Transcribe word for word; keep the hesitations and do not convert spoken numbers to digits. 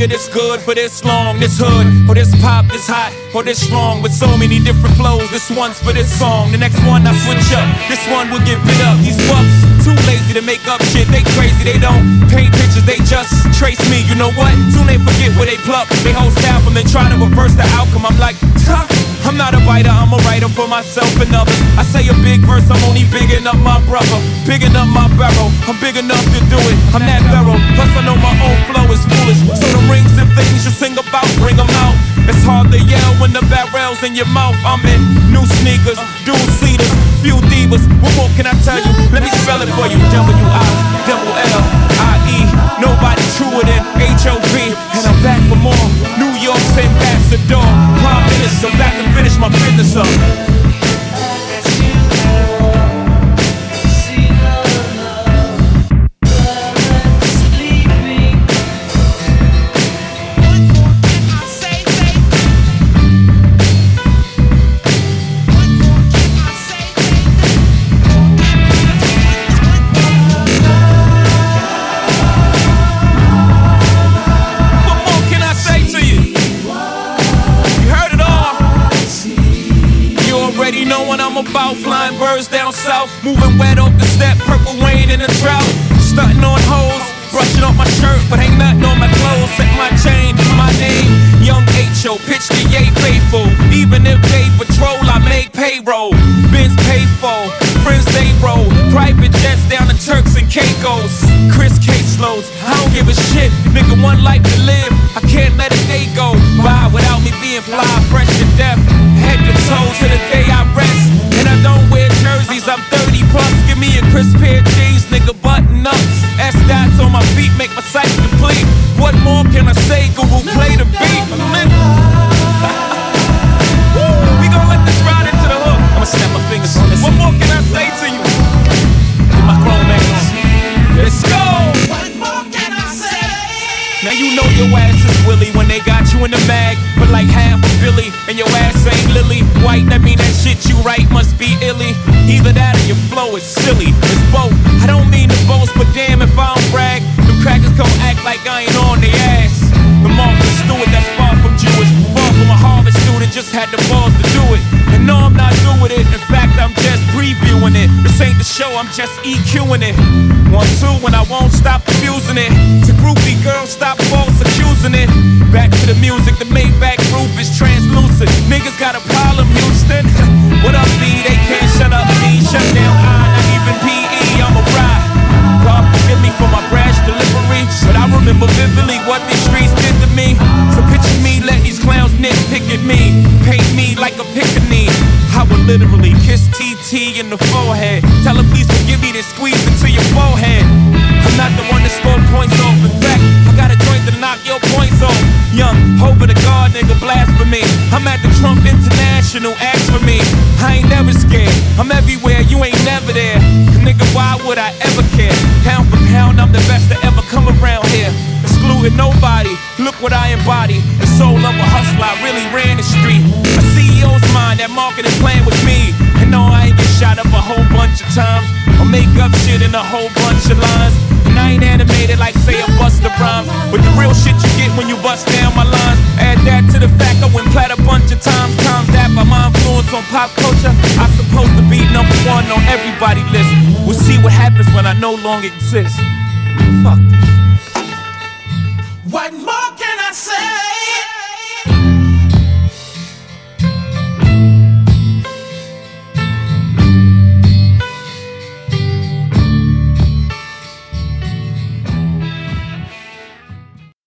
nigga this good for this long, this hood, or this pop, this hot, or this strong, with so many different flows. This one's for this song, the next one I switch up, this one will get bit up. These fucks too lazy to make up shit, they crazy, they don't paint pictures, they just trace me. You know what? Soon they forget where they pluck, they whole style from they try to reverse the outcome. I'm like, tough. I'm not a writer, I'm a writer for myself and others. I say a big verse, I'm only bigging up my brother, bigging up my barrel. I'm big enough to do it, I'm that thorough. Plus I know my own flow is foolish, so the rings and things you sing about, bring them out. It's hard to yell when the barrel's in your mouth. I'm in new sneakers, dual seaters, few divas. What more can I tell you? Let me spell it for you. W I double L I E. Nobody truer than H O V. And I'm back for more. New York's ambassador, prime minister, back to finish my business up. About flying birds down south, moving wet off the step, purple rain in the drought, stunting on hoes, brushing off my shirt, but ain't nothing on my clothes, set my chain, my name, Young H O, pitch the yay faithful, even if they patrol, I make payroll, Benz pay for, friends they roll, private jets down to Turks and Caicos, Chris caseloads, I don't give a shit, nigga, one life to live, I can't let a day go by without me being fly, fresh to death, head to toes to the day I rest. And I don't wear jerseys, I'm thirty plus. Give me a crisp pair of jeans, nigga, button ups. S-dots on my feet make my sight complete. What more can I say? Google play the beat. We gon' let this ride into the hook. I'ma snap my fingers on this. What more can I say to you? With my chrome ankles. Let's go! What more can I say? Now you know your ass is Willie when they got you in the mag. But like half a Billy, and your ass ain't Lily White, that mean that shit you write must be illy. Either that or your flow is silly. It's both. I don't mean to boast, but damn if I don't brag, them crackers gon' act like I ain't on their ass. The Martha Stewart that's far from Jewish, far from a Harvard student, just had the balls to do it. And no, I'm not doing it. In fact, I'm just previewing it. This ain't the show, I'm just EQing it. One, two, when I won't stop abusing it. To groupie girls, stop false accusing it. Back to the music, the Maybach roof is translucent. Niggas got a problem, Houston. What up, B? They can't shut up me. Shut down I, not even P E, I'm a ride. God forgive me for my brash delivery, but I remember vividly what these streets did to me. So picture me, let these clowns nitpick at me, paint me like a pickaninny. I would literally kiss T T in the forehead, tell her please forgive me, then squeeze into your forehead. I'm not the one that scored points off. In fact, I got a joint to knock your points off. Young, over the guard, nigga, blasphemy. I'm at the Trump International, ask for me. I ain't never scared, I'm everywhere, you ain't never there. Nigga, why would I ever care? Pound for pound, I'm the best to ever come around here. Excluding nobody, look what I embody. The soul of a hustler, I really ran the street. A C E O's mind, that marketing plan was me. And no, I ain't get shot up a whole bunch of times, or make up shit in a whole bunch of lines. And I ain't animated like say a Busta Rhymes, but the real shit you get when you bust down my lines. Add that to the fact I went plat a bunch of times. Times that by my influence on pop culture, I'm supposed to be number one on everybody's list. We'll see what happens when I no longer exist. Fuck this. What more?